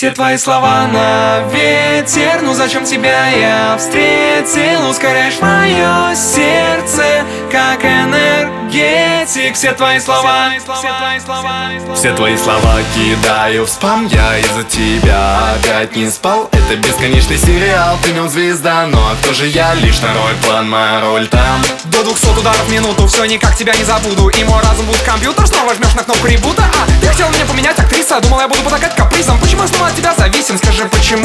Все твои слова на ветер, ну зачем тебя я встретил? Ускоряешь мое сердце, как энергетик. Все твои слова, все твои слова кидаю в спам. Я из-за тебя опять не спал. Это бесконечный сериал, ты в нем звезда. Ну а кто же я? Лишь второй план, моя роль там. До 200 ударов в минуту, все никак тебя не забуду. И мой разум будет компьютер, снова жмешь на кнопку ребута. Ты хотел меня поменять, актриса, думал я буду потакать капризом. Почему я снова от тебя зависим, скажи почему?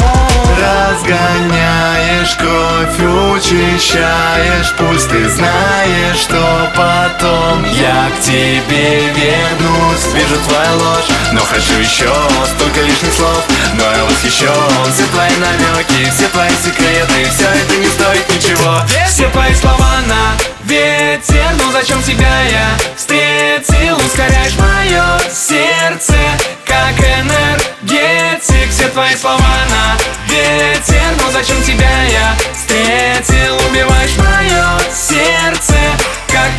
Разгоняешь кровь, учащаешь пульс. Ты знаешь, что потом я к тебе вернусь. Вижу твою ложь, но хочу еще. Столько лишних слов, но я восхищен. Все твои намеки, все твои секреты, все это не стоит ничего. Все твои слова на ветер, ну зачем тебя я встретил? Ускоряешь мое сердце, как энергетик. Все твои слова на ветер, ну зачем тебя я встретил? Убиваешь мое сердце, как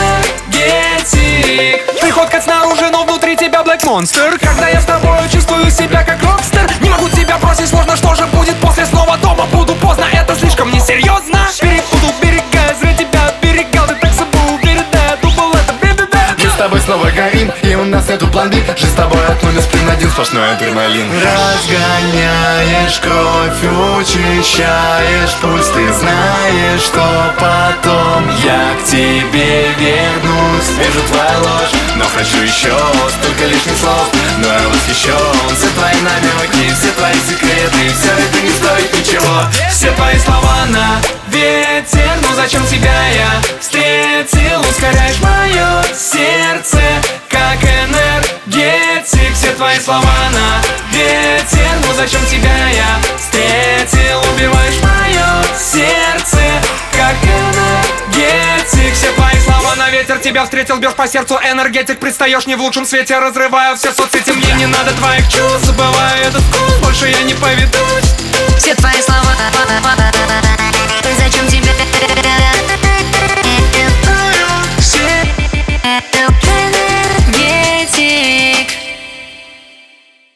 энергетик. Ты ходкать снаружи, но внутри тебя Black Monster. Когда я с тобой чувствую себя как рокстер. Не могу тебя бросить, сложно, что же будет после? Снова дома буду поздно, это слишком несерьезно. Перепутал берега, зря тебя оберегал. Ты так собой уверен, да, я думал это бе-бе-бе. Мы с тобой снова горим, и у нас нету план B. Жизнь с тобой от нуля сплин один, сплошной адреналин. Разгоняешь кровь, учащаешь пульс. Ты знаешь, что потом я к тебе вернусь. Вижу твою ложь, но хочу еще. Столько лишних слов, но я восхищен. Все твои намеки, все твои секреты, все это не стоит ничего. Все твои слова на ветер, ну зачем тебя я встретил? Ускоряешь мое сердце, как энергетик. Все твои слова на ветер, ну зачем тебя я встретил? Убиваешь мое сердце, как энергетик. Все твои слова на ветер, тебя встретил, бьешь по сердцу энергетик. Предстаешь не в лучшем свете, разрываю все соцсети. Мне не надо твоих чувств, забываю этот вкус, больше я не поведусь. Все твои слова